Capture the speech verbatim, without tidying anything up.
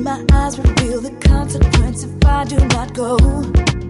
my eyes reveal the consequence if I do not go.